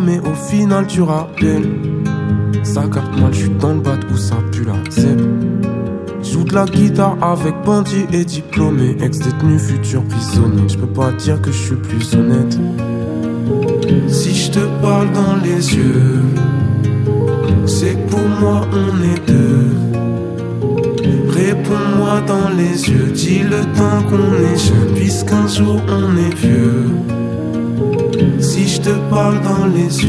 mais au final tu rappelles. Ça capte mal, je suis dans le bat où ça pue la zèbre. Joue de la guitare avec bandit et diplômé, ex-détenu, futur prisonnier. Je peux pas dire que je suis plus honnête. Si je te parle dans les yeux, c'est que pour moi on est deux. Réponds-moi dans les yeux, dis le temps qu'on est jeune, puisqu'un jour on est vieux. Si je te parle dans les yeux.